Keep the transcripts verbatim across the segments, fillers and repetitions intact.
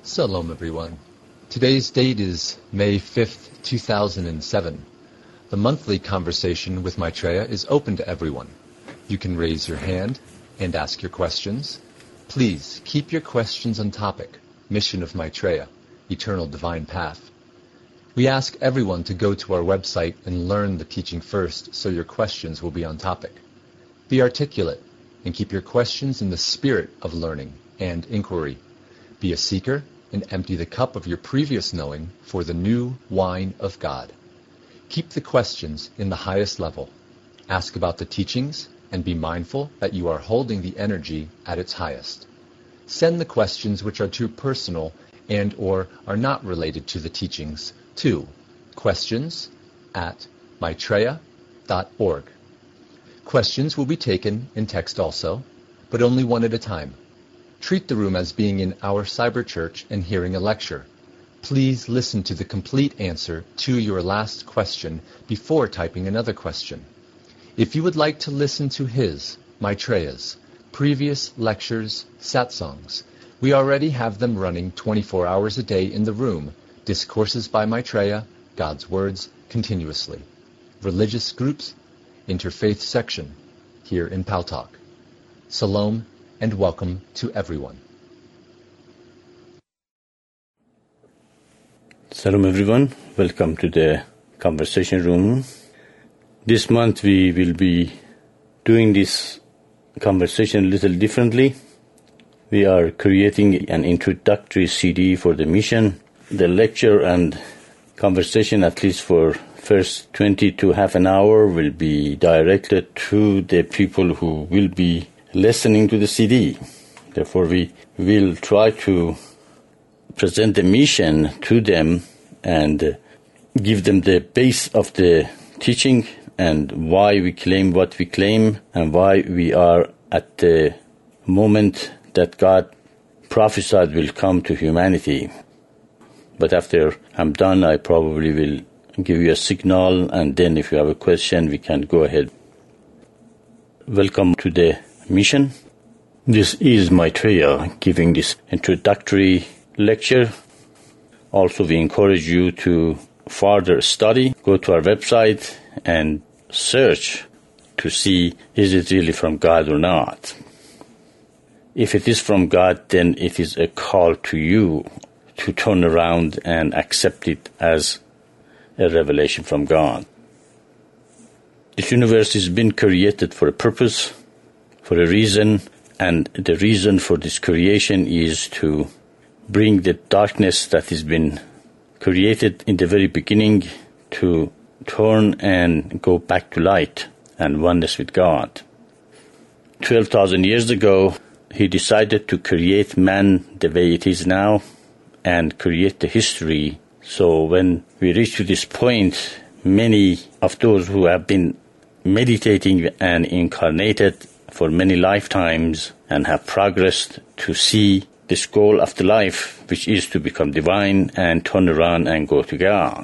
Shalom, everyone. Today's date is May fifth, two thousand seven. The monthly conversation with Maitreya is open to everyone. You can raise your hand and ask your questions. Please keep your questions on topic, Mission of Maitreya, Eternal Divine Path. We ask everyone to go to our website and learn the teaching first so your questions will be on topic. Be articulate and keep your questions in the spirit of learning and inquiry. Be a seeker and empty the cup of your previous knowing for the new wine of God. Keep the questions in the highest level. Ask about the teachings and be mindful that you are holding the energy at its highest. Send the questions which are too personal and or are not related to the teachings to questions at maitreya dot org. Questions will be taken in text also, but only one at a time. Treat the room as being in our cyber church and hearing a lecture. Please listen to the complete answer to your last question before typing another question. If you would like to listen to his, Maitreya's, previous lectures, satsangs, we already have them running twenty-four hours a day in the room, Discourses by Maitreya, God's Words, continuously. Religious groups, interfaith section, here in Paltalk. Shalom and welcome to everyone. Salam everyone, welcome to the conversation room. This month we will be doing this conversation a little differently. We are creating an introductory C D for the mission. The lecture and conversation, at least for first twenty to half an hour, will be directed to the people who will be listening to the C D. Therefore, we will try to present the mission to them and give them the base of the teaching and why we claim what we claim and why we are at the moment that God prophesied will come to humanity. But after I'm done, I probably will give you a signal, and then if you have a question, we can go ahead. Welcome to the mission. This is Maitreya giving this introductory lecture. Also, we encourage you to further study. Go to our website and search to see is it really from God or not. If it is from God, then it is a call to you to turn around and accept it as a revelation from God. This universe has been created for a purpose, for a reason, and the reason for this creation is to bring the darkness that has been created in the very beginning to turn and go back to light and oneness with God. twelve thousand years ago, He decided to create man the way it is now and create the history. So when we reach to this point, many of those who have been meditating and incarnated for many lifetimes and have progressed to see this goal of the life, which is to become divine and turn around and go to God.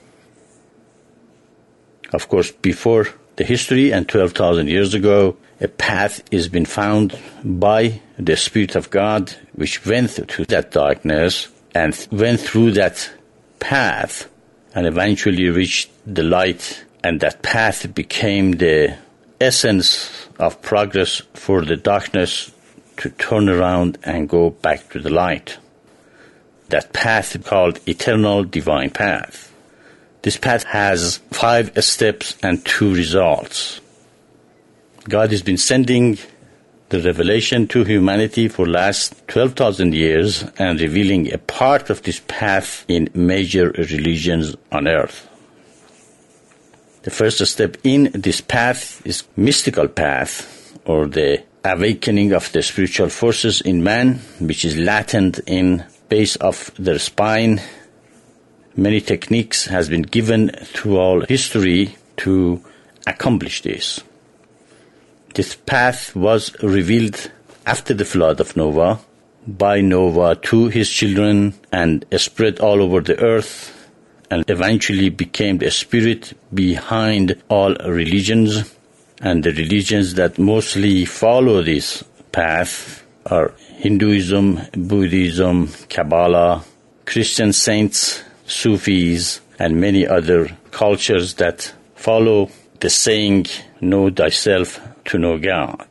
Of course, before the history and twelve thousand years ago, a path has been found by the Spirit of God, which went through that darkness and went through that path and eventually reached the light, and that path became the essence of progress for the darkness to turn around and go back to the light. That path is called Eternal Divine Path. This path has five steps and two results. God has been sending the revelation to humanity for the last twelve thousand years and revealing a part of this path in major religions on earth. The first step in this path is mystical path, or the awakening of the spiritual forces in man, which is latent in base of their spine. Many techniques has been given through all history to accomplish this. This path was revealed after the flood of Noah by Noah to his children and spread all over the earth and eventually became the spirit behind all religions. And the religions that mostly follow this path are Hinduism, Buddhism, Kabbalah, Christian saints, Sufis, and many other cultures that follow the saying, know thyself to know God,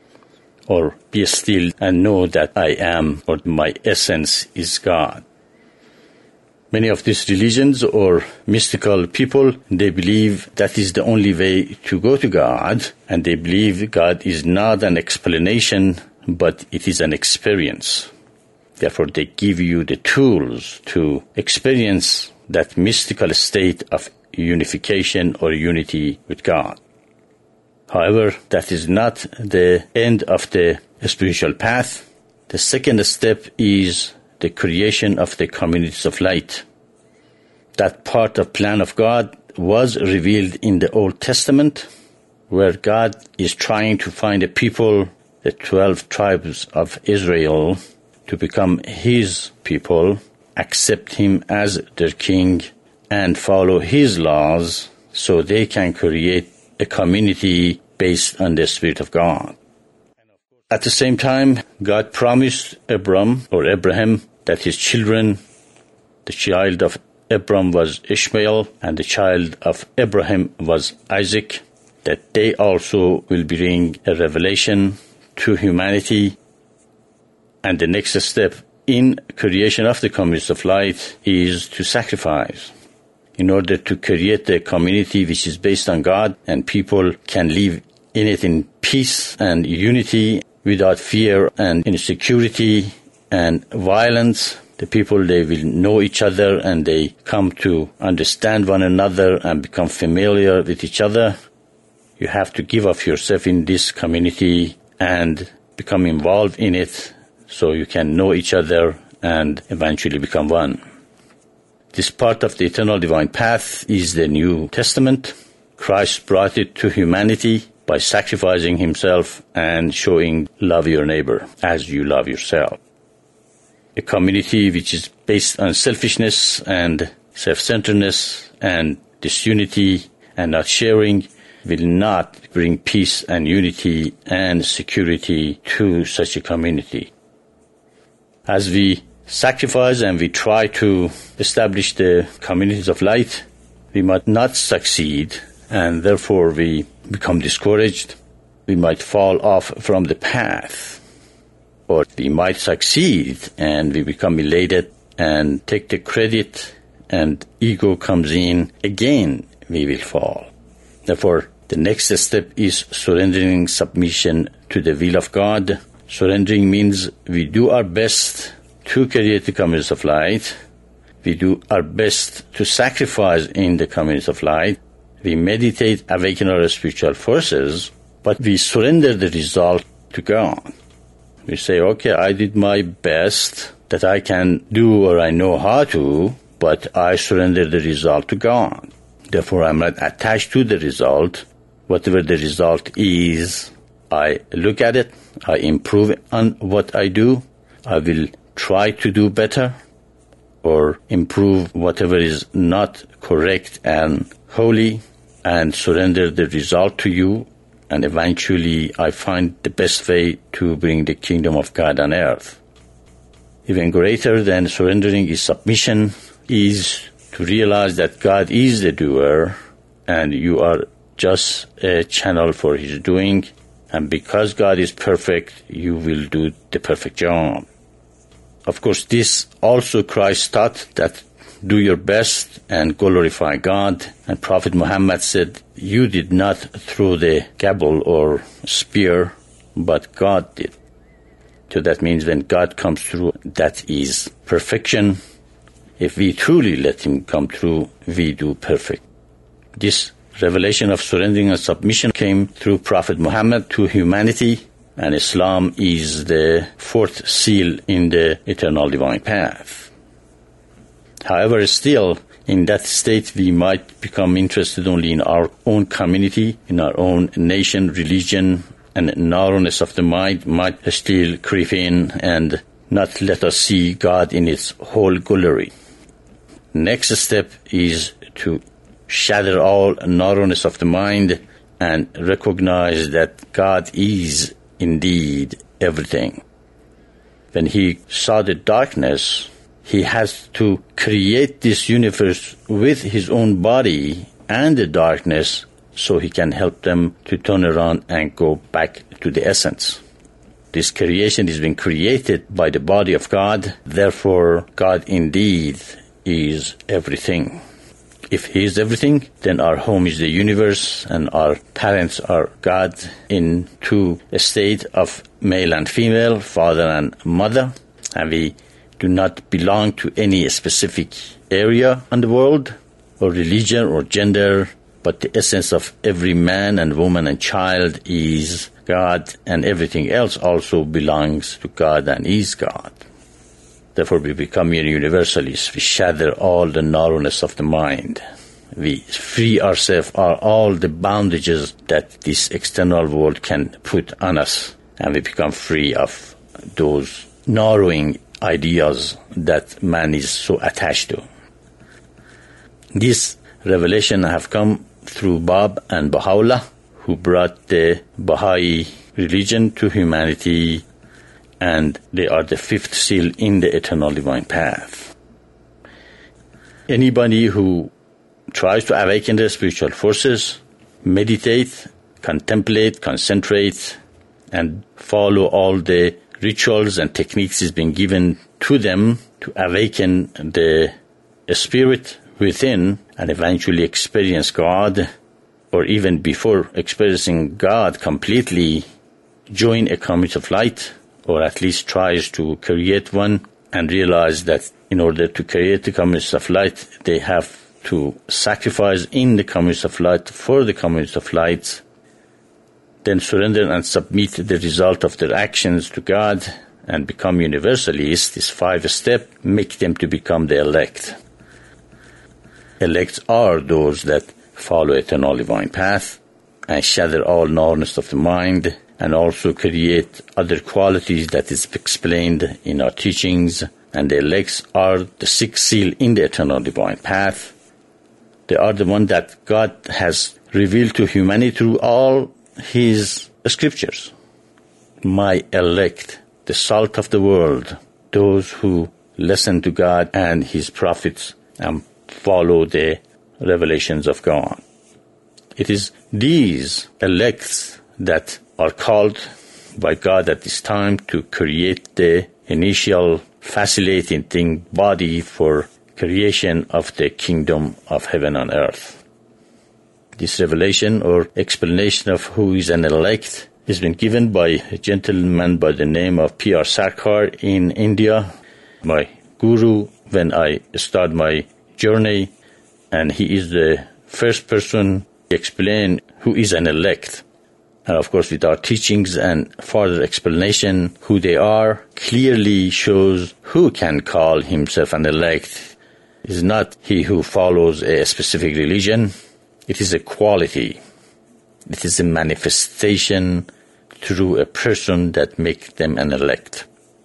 or be still and know that I am, or my essence is God. Many of these religions or mystical people, they believe that is the only way to go to God, and they believe God is not an explanation, but it is an experience. Therefore, they give you the tools to experience that mystical state of unification or unity with God. However, that is not the end of the spiritual path. The second step is the creation of the communities of light. That part of plan of God was revealed in the Old Testament, where God is trying to find a people, the twelve tribes of Israel, to become His people, accept Him as their king, and follow His laws so they can create a community based on the Spirit of God. At the same time, God promised Abram or Abraham that his children, the child of Abram was Ishmael, and the child of Abraham was Isaac, that they also will bring a revelation to humanity. And the next step in creation of the communities of light is to sacrifice, in order to create a community which is based on God, and people can live in it in peace and unity without fear and insecurity and violence. The people, they will know each other and they come to understand one another and become familiar with each other. You have to give of yourself in this community and become involved in it so you can know each other and eventually become one. This part of the eternal divine path is the New Testament. Christ brought it to humanity by sacrificing Himself and showing love your neighbor as you love yourself. A community which is based on selfishness and self-centeredness and disunity and not sharing will not bring peace and unity and security to such a community. As we sacrifice and we try to establish the communities of light, we might not succeed, and therefore we become discouraged. We might fall off from the path. Or we might succeed and we become elated and take the credit and ego comes in. Again, we will fall. Therefore, the next step is surrendering submission to the will of God. Surrendering means we do our best to create the communities of light. We do our best to sacrifice in the communities of light. We meditate, awaken our spiritual forces, but we surrender the result to God. We say, okay, I did my best that I can do or I know how to, but I surrender the result to God. Therefore, I'm not attached to the result. Whatever the result is, I look at it, I improve on what I do, I will try to do better, or improve whatever is not correct and holy, and surrender the result to you. And eventually I find the best way to bring the kingdom of God on earth. Even greater than surrendering is submission, is to realize that God is the doer and you are just a channel for His doing. And because God is perfect, you will do the perfect job. Of course, this also Christ taught, that do your best and glorify God. And Prophet Muhammad said, you did not throw the gabble or spear, but God did. So that means when God comes through, that is perfection. If we truly let Him come through, we do perfect. This revelation of surrendering and submission came through Prophet Muhammad to humanity, and Islam is the fourth seal in the eternal divine path. However, still, in that state, we might become interested only in our own community, in our own nation, religion, and narrowness of the mind might still creep in and not let us see God in its whole glory. Next step is to shatter all narrowness of the mind and recognize that God is indeed everything. When He saw the darkness, he has to create this universe with his own body and the darkness so he can help them to turn around and go back to the essence. This creation is being created by the body of God. Therefore, God indeed is everything. If he is everything, then our home is the universe and our parents are God into a state of male and female, father and mother. And we do not belong to any specific area in the world or religion or gender, but the essence of every man and woman and child is God, and everything else also belongs to God and is God. Therefore, we become universalists. We shatter all the narrowness of the mind. We free ourselves of all the bondages that this external world can put on us, and we become free of those narrowing ideas that man is so attached to. This revelation have come through Bab and Baha'u'llah, who brought the Baha'i religion to humanity, and they are the fifth seal in the eternal divine path. Anybody who tries to awaken their spiritual forces, meditate, contemplate, concentrate, and follow all the rituals and techniques is being given to them to awaken the spirit within and eventually experience God, or even before experiencing God completely, join a community of light, or at least tries to create one, and realize that in order to create the community of light, they have to sacrifice in the community of light for the community of light, then surrender and submit the result of their actions to God and become universalists. This five step make them to become the elect. Elects are those that follow eternal divine path and shatter all narrowness of the mind, and also create other qualities that is explained in our teachings. And the elects are the sixth seal in the eternal divine path. They are the one that God has revealed to humanity through all his scriptures. My elect, the salt of the world, those who listen to God and his prophets and follow the revelations of God. It is these elects that are called by God at this time to create the initial facilitating body for creation of the kingdom of heaven on earth. This revelation or explanation of who is an elect has been given by a gentleman by the name of P R Sarkar in India, my guru when I start my journey, and he is the first person to explain who is an elect. And of course, with our teachings and further explanation, who they are clearly shows who can call himself an elect. It is not he who follows a specific religion. It is a quality. It is a manifestation through a person that makes them an elect.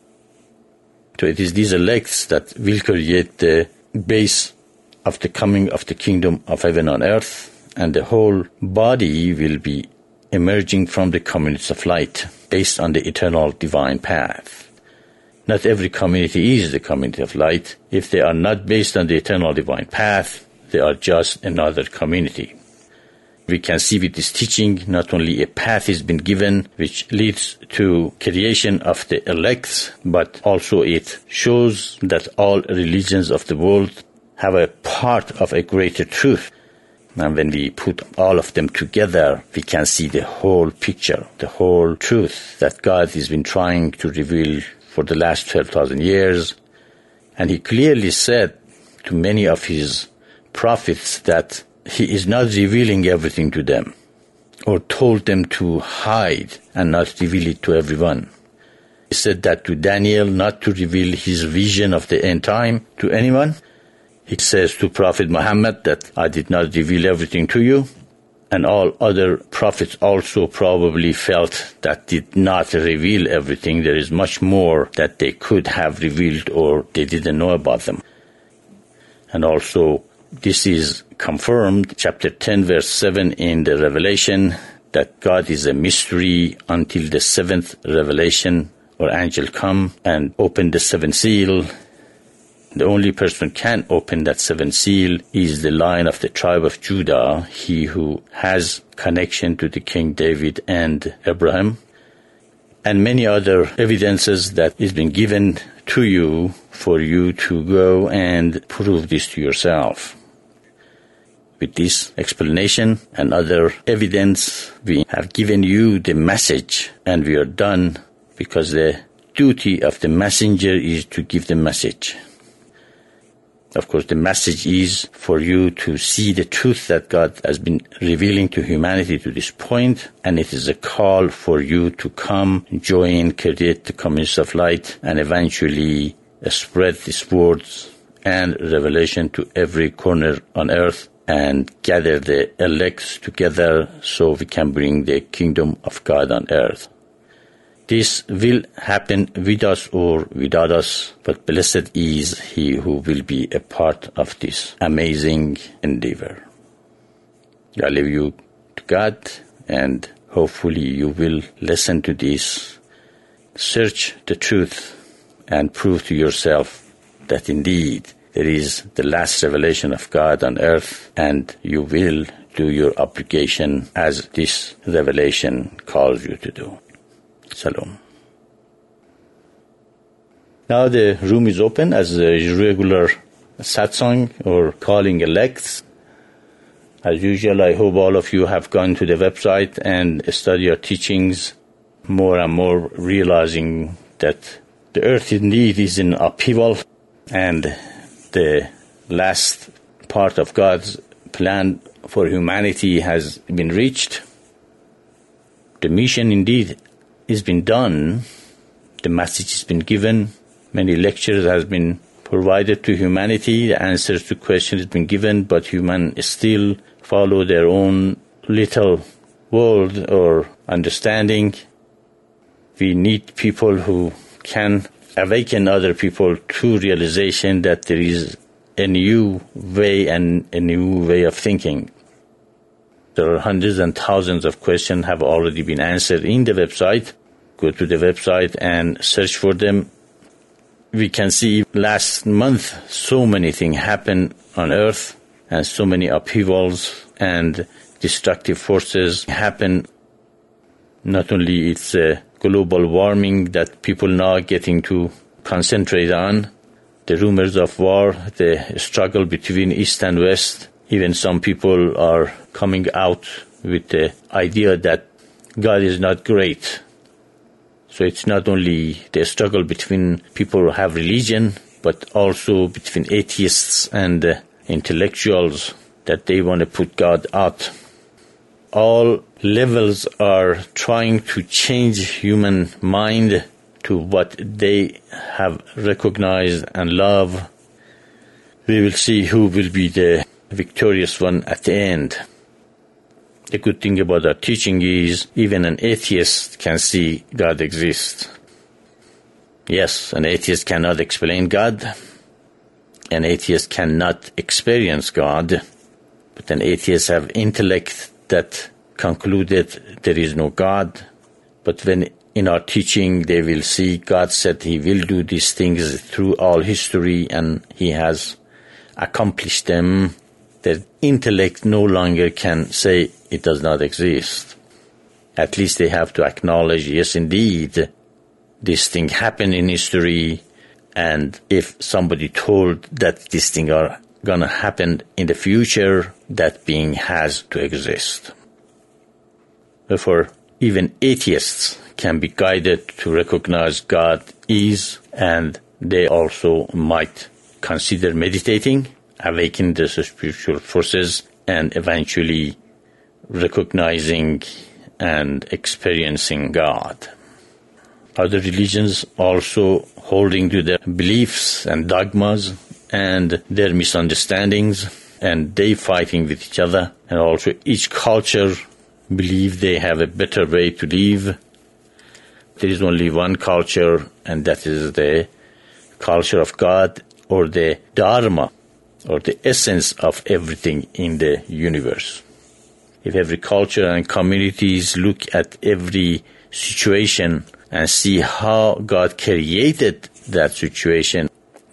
So it is these elects that will create the base of the coming of the kingdom of heaven on earth, and the whole body will be emerging from the communities of light based on the eternal divine path. Not every community is the community of light. If they are not based on the eternal divine path, they are just another community. We can see with this teaching, not only a path has been given which leads to creation of the elects, but also it shows that all religions of the world have a part of a greater truth. And when we put all of them together, we can see the whole picture, the whole truth that God has been trying to reveal for the last twelve thousand years. And he clearly said to many of his prophets that he is not revealing everything to them, or told them to hide and not reveal it to everyone. He said that to Daniel, not to reveal his vision of the end time to anyone. He says to Prophet Muhammad that I did not reveal everything to you. And all other prophets also probably felt that did not reveal everything. There is much more that they could have revealed or they didn't know about them. And also, this is confirmed, chapter ten, verse seven in the Revelation, that God is a mystery until the seventh revelation or angel come and open the seventh seal. The only person who can open that seventh seal is the Lion of the tribe of Judah, he who has connection to the King David and Abraham, and many other evidences that is been given to you for you to go and prove this to yourself. With this explanation and other evidence, we have given you the message, and we are done, because the duty of the messenger is to give the message. Of course, the message is for you to see the truth that God has been revealing to humanity to this point, and it is a call for you to come, join, create the communities of light, and eventually spread these words and revelation to every corner on earth, and gather the elects together so we can bring the kingdom of God on earth. This will happen with us or without us, but blessed is he who will be a part of this amazing endeavor. I leave you to God, and hopefully you will listen to this, search the truth, and prove to yourself that indeed there is the last revelation of God on earth, and you will do your obligation as this revelation calls you to do. Shalom. Now the room is open as a regular satsang or calling elects. As usual, I hope all of you have gone to the website and studied your teachings, more and more realizing that the earth indeed is in upheaval, and the last part of God's plan for humanity has been reached. The mission indeed has been done. The message has been given. Many lectures have been provided to humanity. The answers to questions have been given, but humans still follow their own little world or understanding. We need people who can awaken other people to realization that there is a new way and a new way of thinking. There are hundreds and thousands of questions have already been answered in the website. Go to the website and search for them. We can see last month so many things happen on earth, and so many upheavals and destructive forces happen. Not only it's a global warming that people now are getting to concentrate on, the rumors of war, the struggle between East and West. Even some people are coming out with the idea that God is not great. So it's not only the struggle between people who have religion, but also between atheists and uh, intellectuals, that they want to put God out. All levels are trying to change human mind to what they have recognized and love. We will see who will be the victorious one at the end. The good thing about our teaching is even an atheist can see God exists. Yes, an atheist cannot explain God. An atheist cannot experience God. But an atheist have intellect that concluded there is no God. But when in our teaching they will see God said he will do these things through all history, and he has accomplished them, their intellect no longer can say it does not exist. At least they have to acknowledge, yes, indeed, this thing happened in history, and if somebody told that this thing are going to happen in the future, that being has to exist. Therefore, even atheists can be guided to recognize God is, and they also might consider meditating, awaken the spiritual forces, and eventually recognizing and experiencing God. Other religions also holding to their beliefs and dogmas and their misunderstandings, and they fighting with each other, and also each culture believe they have a better way to live. There is only one culture, and that is the culture of God, or the Dharma, or the essence of everything in the universe. If every culture and communities look at every situation and see how God created that situation,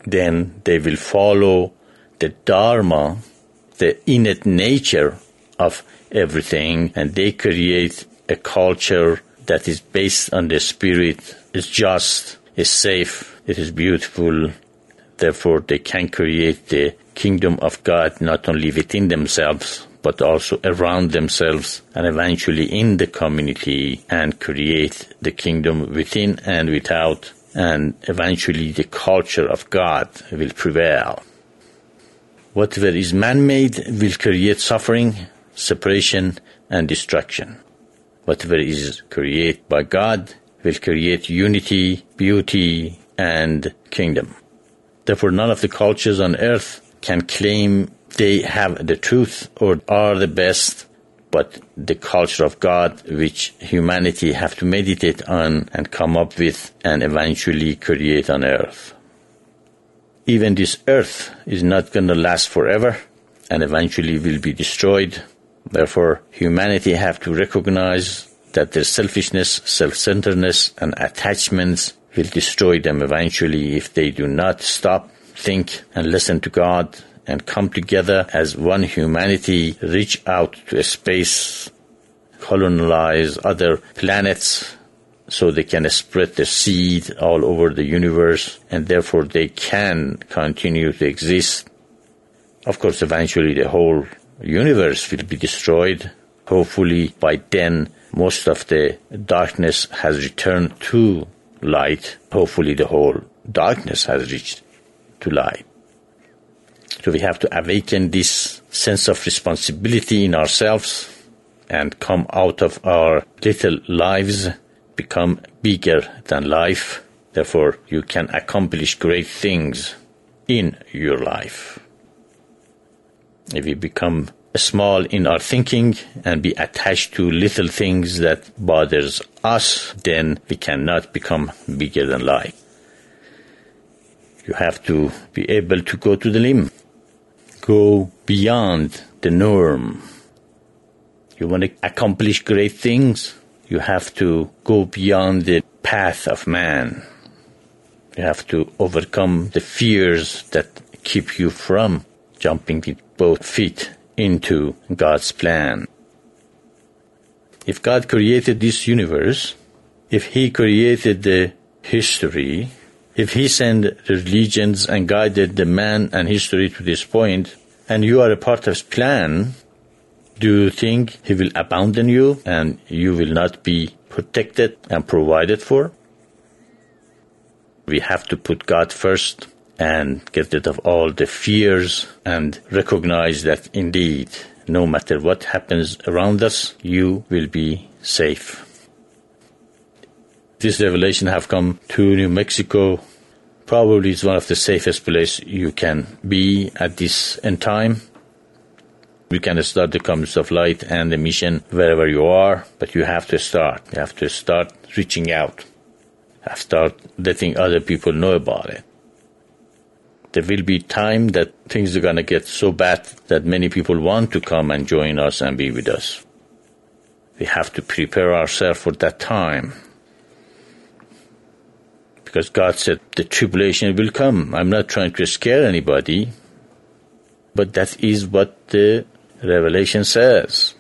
then they will follow the Dharma, the innate nature of everything, and they create a culture that is based on the spirit, is just, is safe, it is beautiful. Therefore, they can create the kingdom of God not only within themselves, but also around themselves and eventually in the community, and create the kingdom within and without, and eventually the culture of God will prevail. Whatever is man-made will create suffering, separation, and destruction. Whatever is created by God will create unity, beauty, and kingdom. Therefore, none of the cultures on earth can claim they have the truth or are the best, but the culture of God which humanity have to meditate on and come up with and eventually create on earth. Even this earth is not going to last forever and eventually will be destroyed. Therefore, humanity have to recognize that their selfishness, self-centeredness, and attachments will destroy them eventually if they do not stop, think, and listen to God, and come together as one humanity, reach out to space, colonize other planets, so they can spread the seed all over the universe, and therefore they can continue to exist. Of course, eventually the whole universe will be destroyed. Hopefully by then most of the darkness has returned to light. Hopefully the whole darkness has reached to light. So we have to awaken this sense of responsibility in ourselves and come out of our little lives, become bigger than life. Therefore, you can accomplish great things in your life. If we become small in our thinking and be attached to little things that bothers us, then we cannot become bigger than life. You have to be able to go to the limb, go beyond the norm. You want to accomplish great things, you have to go beyond the path of man. You have to overcome the fears that keep you from jumping with both feet into God's plan. If God created this universe, if He created the history, if He sent the religions and guided the man and history to this point, and you are a part of His plan, do you think He will abandon you and you will not be protected and provided for? We have to put God first and get rid of all the fears and recognize that indeed, no matter what happens around us, you will be safe. This revelation have come to New Mexico. Probably it's one of the safest places you can be at this end time. You can start the Comings of Light and the mission wherever you are, but you have to start. You have to start reaching out. You have to start letting other people know about it. There will be time that things are going to get so bad that many people want to come and join us and be with us. We have to prepare ourselves for that time. Because God said the tribulation will come. I'm not trying to scare anybody, but that is what the Revelation says.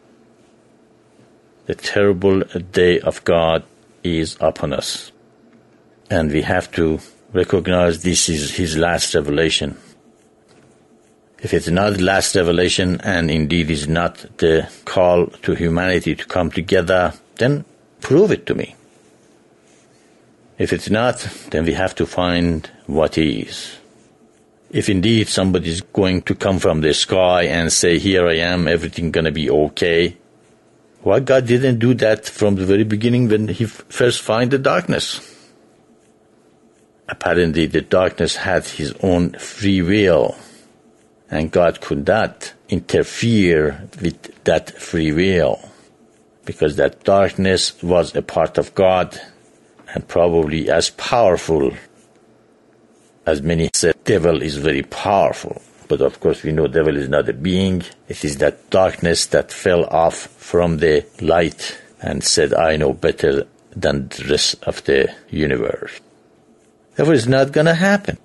The terrible day of God is upon us. And we have to recognize this is His last revelation. If it's not the last revelation and indeed is not the call to humanity to come together, then prove it to me. If it's not, then we have to find what is. If indeed somebody is going to come from the sky and say, here I am, everything going to be okay, why God didn't do that from the very beginning when He first found the darkness? Apparently the darkness had His own free will, and God could not interfere with that free will, because that darkness was a part of God, and probably as powerful as many said. Devil is very powerful, but of course we know devil is not a being. It is that darkness that fell off from the light and said, I know better than the rest of the universe. Therefore, it's not going to happen.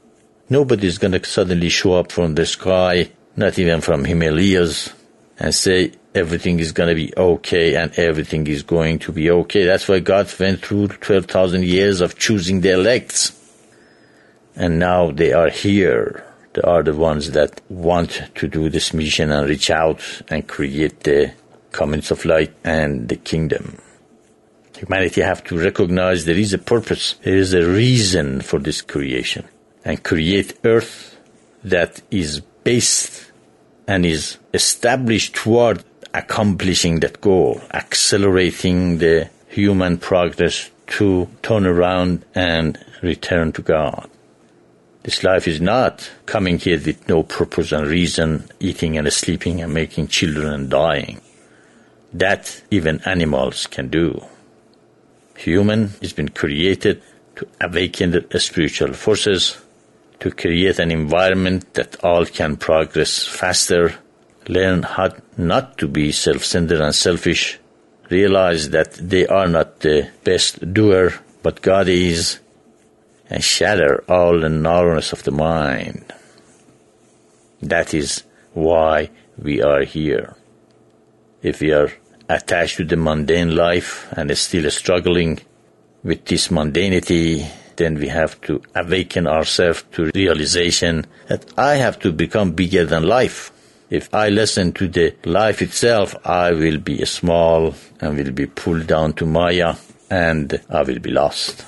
Nobody's going to suddenly show up from the sky, not even from Himalayas, and say everything is going to be okay and everything is going to be okay. That's why God went through twelve thousand years of choosing the elects. And now they are here. They are the ones that want to do this mission and reach out and create the communities of light and the kingdom. Humanity have to recognize there is a purpose. There is a reason for this creation. And create earth that is based and is established toward accomplishing that goal, accelerating the human progress to turn around and return to God. This life is not coming here with no purpose and reason, eating and sleeping and making children and dying. That even animals can do. Human has been created to awaken the spiritual forces, to create an environment that all can progress faster, learn how not to be self-centered and selfish, realize that they are not the best doer, but God is, and shatter all the narrowness of the mind. That is why we are here. If we are attached to the mundane life and still struggling with this mundanity, then we have to awaken ourselves to realization that I have to become bigger than life. If I listen to the life itself, I will be small and will be pulled down to Maya and I will be lost.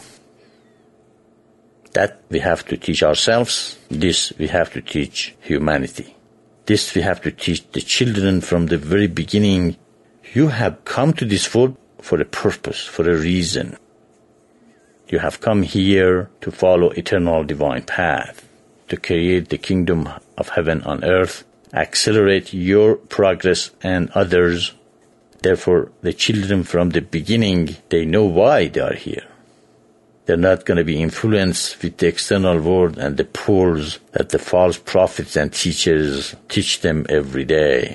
That we have to teach ourselves. This we have to teach humanity. This we have to teach the children from the very beginning. You have come to this world for a purpose, for a reason. You have come here to follow eternal divine path, to create the kingdom of heaven on earth, accelerate your progress and others. Therefore, the children from the beginning, they know why they are here. They're not going to be influenced with the external world and the pearls that the false prophets and teachers teach them every day.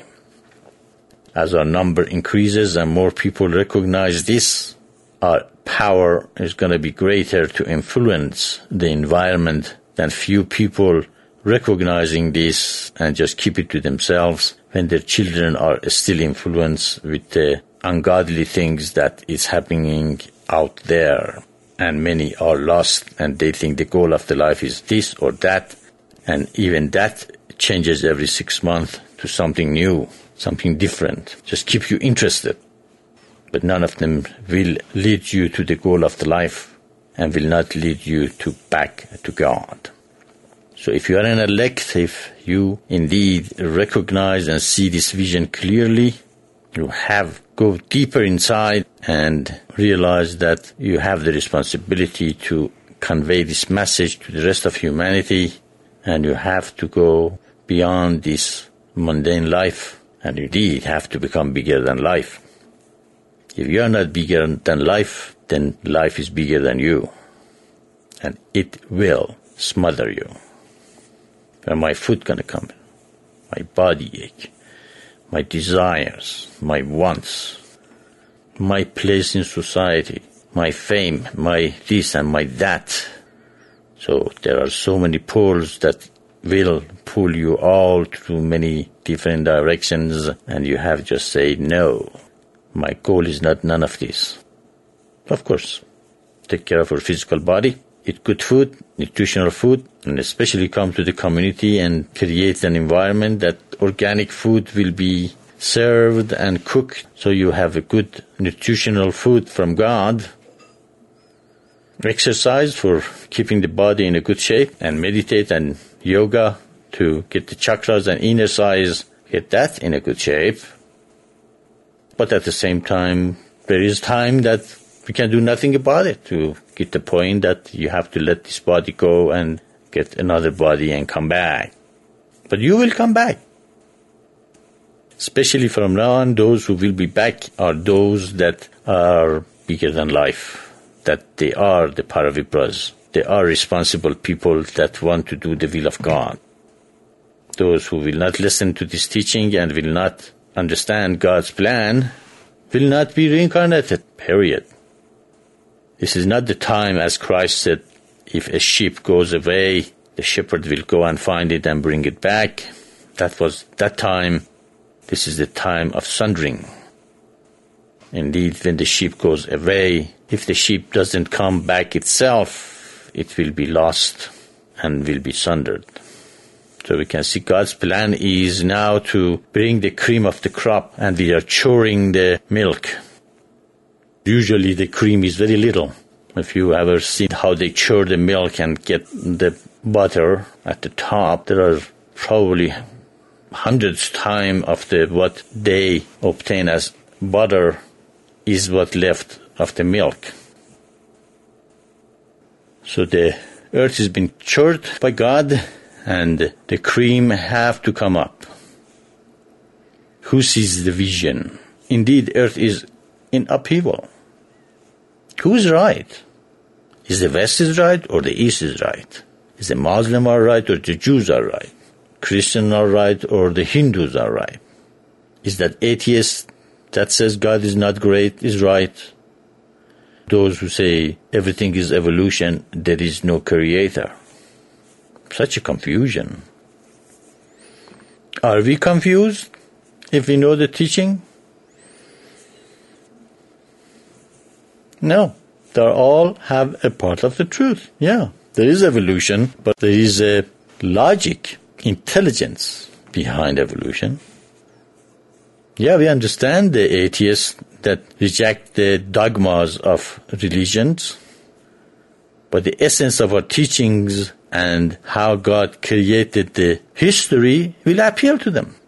As our number increases and more people recognize this, our power is going to be greater to influence the environment than few people recognizing this and just keep it to themselves when their children are still influenced with the ungodly things that is happening out there. And many are lost and they think the goal of the life is this or that. And even that changes every six months to something new, something different. Just keep you interested. But none of them will lead you to the goal of the life and will not lead you to back to God. So if you are an elect, if you indeed recognize and see this vision clearly, you have go deeper inside and realize that you have the responsibility to convey this message to the rest of humanity, and you have to go beyond this mundane life and indeed have to become bigger than life. If you are not bigger than life, then life is bigger than you, and it will smother you. Where my food gonna come? My body ache, my desires, my wants, my place in society, my fame, my this and my that. So there are so many pulls that will pull you all through many different directions, and you have just said, no, my goal is not none of this. Of course, take care of your physical body, eat good food, nutritional food, and especially come to the community and create an environment that organic food will be served and cooked so you have a good nutritional food from God. Exercise for keeping the body in a good shape, and meditate and yoga to get the chakras and inner size, get that in a good shape. But at the same time, there is time that we can do nothing about it, to get the point that you have to let this body go and get another body and come back. But you will come back. Especially from now on, those who will be back are those that are bigger than life, that they are the Paravipras. They are responsible people that want to do the will of God. Those who will not listen to this teaching and will not understand God's plan will not be reincarnated, period. This is not the time, as Christ said, if a sheep goes away the shepherd will go and find it and bring it back. That was that time. This is the time of sundering. Indeed, when the sheep goes away, if the sheep doesn't come back itself, it will be lost and will be sundered. So we can see God's plan is now to bring the cream of the crop, and we are churning the milk. Usually the cream is very little. If you ever see how they chur the milk and get the butter at the top, there are probably hundreds times of the what they obtain as butter is what left of the milk. So the earth has been churned by God, and the cream have to come up. Who sees the vision? Indeed, earth is in upheaval. Who is right? Is the West is right or the East is right? Is the Muslim are right or the Jews are right? Christians are right or the Hindus are right? Is that atheist that says God is not great is right? Those who say everything is evolution, there is no creator. Such a confusion. Are we confused if we know the teaching? No. They all have a part of the truth. Yeah, there is evolution, but there is a logic, intelligence behind evolution. Yeah, we understand the atheists that reject the dogmas of religions, but the essence of our teachings and how God created the history will appeal to them.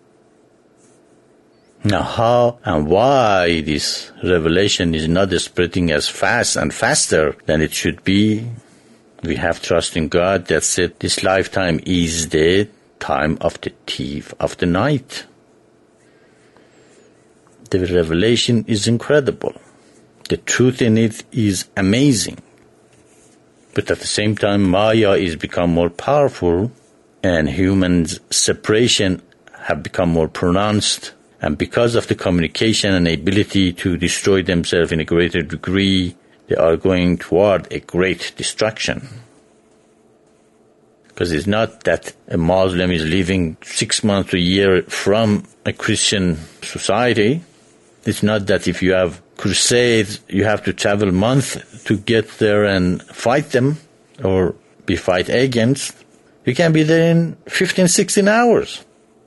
Now, how and why this revelation is not spreading as fast and faster than it should be, we have trust in God that said this lifetime is the time of the thief of the night. The revelation is incredible. The truth in it is amazing. But at the same time, Maya is become more powerful, and humans' separation have become more pronounced. And because of the communication and ability to destroy themselves in a greater degree, they are going toward a great destruction. Because it's not that a Muslim is living six months to a year from a Christian society. It's not that if you have crusades, you have to travel a month to get there and fight them or be fight against. You can be there in fifteen, sixteen hours.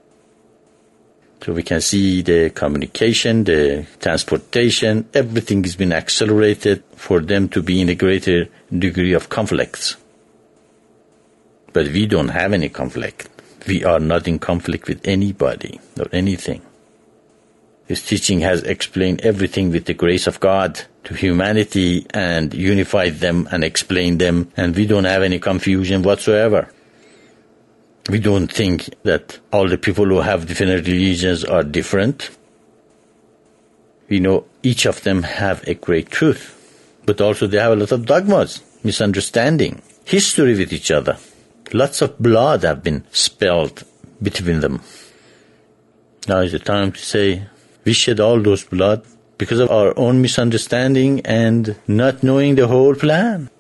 So we can see the communication, the transportation, everything has been accelerated for them to be in a greater degree of conflicts. But we don't have any conflict. We are not in conflict with anybody or anything. His teaching has explained everything with the grace of God to humanity and unified them and explained them, and we don't have any confusion whatsoever. We don't think that all the people who have different religions are different. We know each of them have a great truth, but also they have a lot of dogmas, misunderstanding, history with each other. Lots of blood have been spilled between them. Now is the time to say, we shed all those blood because of our own misunderstanding and not knowing the whole plan.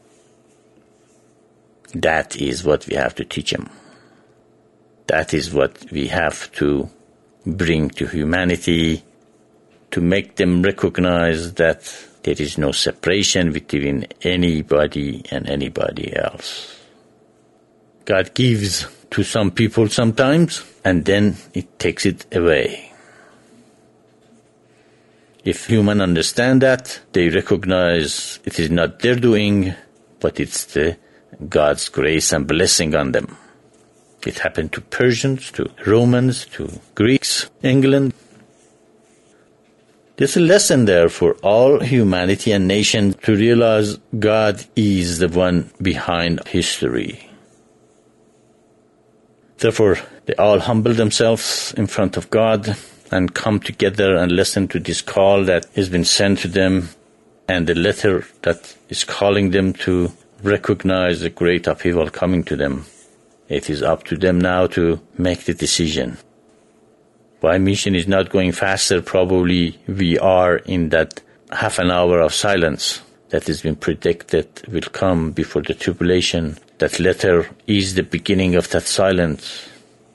That is what we have to teach them. That is what we have to bring to humanity, to make them recognize that there is no separation between anybody and anybody else. God gives to some people sometimes, and then it takes it away. If humans understand that, they recognize it is not their doing, but it's the God's grace and blessing on them. It happened to Persians, to Romans, to Greeks, England. There's a lesson there for all humanity and nations to realize God is the one behind history. Therefore, they all humble themselves in front of God and come together and listen to this call that has been sent to them and the letter that is calling them to recognize the great upheaval coming to them. It is up to them now to make the decision. Why mission is not going faster? Probably we are in that half an hour of silence that has been predicted will come before the tribulation. That letter is the beginning of that silence.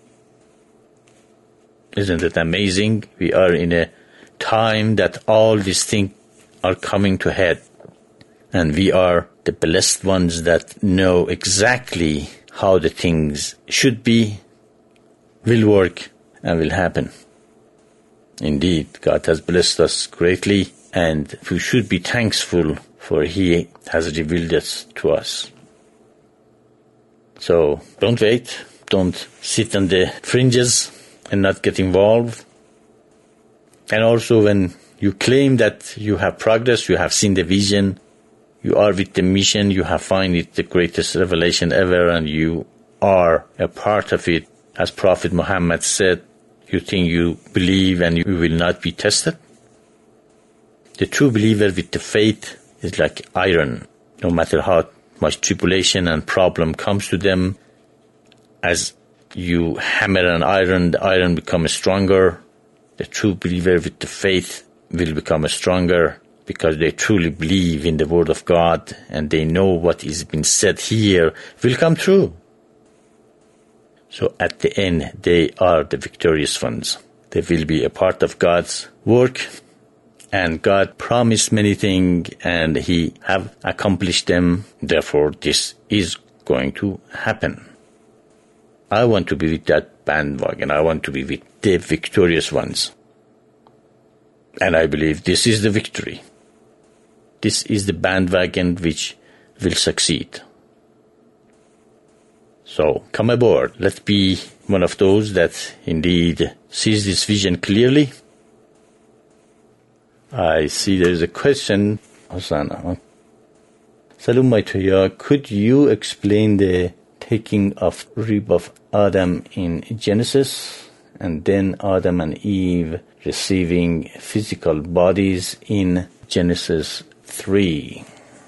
Isn't it amazing? We are in a time that all these things are coming to head. And we are the blessed ones that know exactly how the things should be, will work, and will happen. Indeed, God has blessed us greatly, and we should be thankful for He has revealed it to us. So don't wait, don't sit on the fringes and not get involved. And also when you claim that you have progress, you have seen the vision, you are with the mission, you have found it the greatest revelation ever, and you are a part of it, as Prophet Muhammad said, you think you believe and you will not be tested? The true believer with the faith is like iron. No matter how much tribulation and problem comes to them, as you hammer an iron, the iron becomes stronger. The true believer with the faith will become stronger because they truly believe in the Word of God and they know what is being said here will come true. So at the end, they are the victorious ones. They will be a part of God's work, and God promised many things and He have accomplished them. Therefore, this is going to happen. I want to be with that bandwagon. I want to be with the victorious ones. And I believe this is the victory. This is the bandwagon which will succeed. So come aboard. Let's be one of those that indeed sees this vision clearly. I see there is a question. Hosanna. Salam Maitreya, could you explain the taking of rib of Adam in Genesis and then Adam and Eve receiving physical bodies in Genesis three?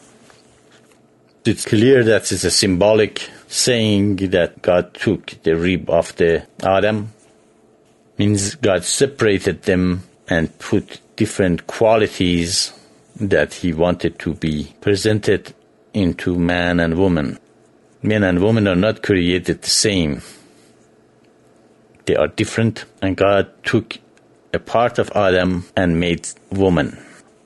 It's clear that it's a symbolic saying that God took the rib of the Adam. Means God separated them and put different qualities that He wanted to be presented into man and woman. Men and women are not created the same. They are different, and God took a part of Adam and made woman.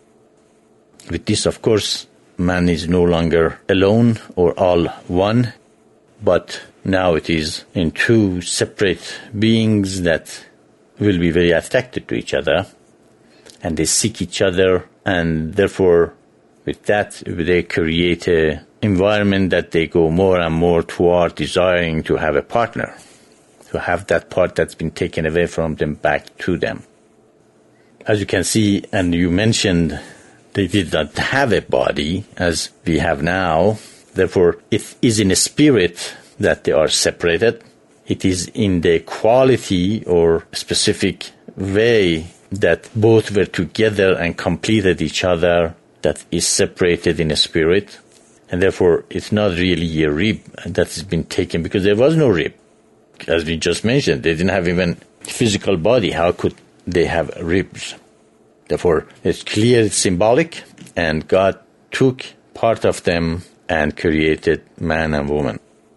With this, of course, man is no longer alone or all one, but now it is in two separate beings that will be very attracted to each other, and they seek each other, and therefore with that they create an environment that they go more and more toward desiring to have a partner, to have that part that's been taken away from them back to them. As you can see, and you mentioned, they did not have a body as we have now. Therefore, it is in a spirit that they are separated. It is in the quality or specific way that both were together and completed each other that is separated in a spirit. And therefore, it's not really a rib that has been taken because there was no rib. As we just mentioned, they didn't have even physical body. How could they have ribs? Therefore, it's clear, it's symbolic, and God took part of them and created man and woman.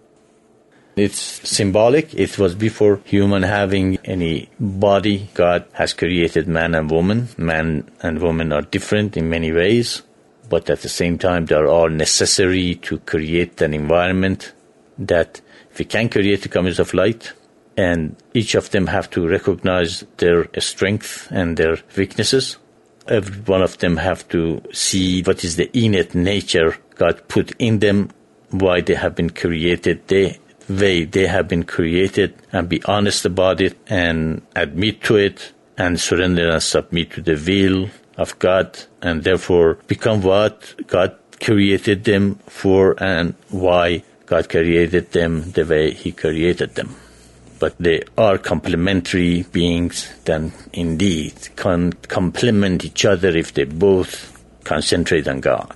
It's symbolic. It was before human having any body. God has created man and woman. Man and woman are different in many ways, but at the same time, they are all necessary to create an environment that we can create the comings of light, and each of them have to recognize their strength and their weaknesses. Every one of them have to see what is the innate nature God put in them, why they have been created, the way they have been created, and be honest about it and admit to it and surrender and submit to the will of God, and therefore become what God created them for and why God created them the way He created them. But they are complementary beings that indeed can complement each other if they both concentrate on God.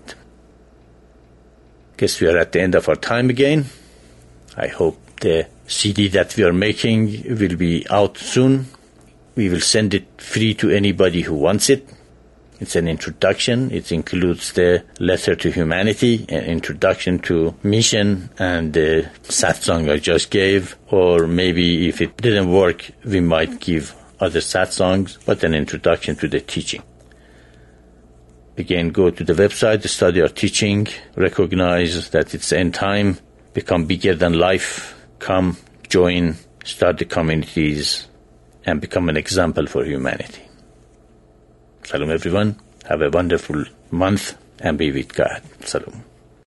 Guess we are at the end of our time again. I hope the C D that we are making will be out soon. We will send it free to anybody who wants it. It's an introduction. It includes the letter to humanity, an introduction to mission, and the satsang I just gave. Or maybe if it didn't work, we might give other satsangs, but an introduction to the teaching. Again, go to the website, study our teaching, recognize that it's end time, become bigger than life, come, join, start the communities, and become an example for humanity. Salam everyone, have a wonderful month and be with God. Salam.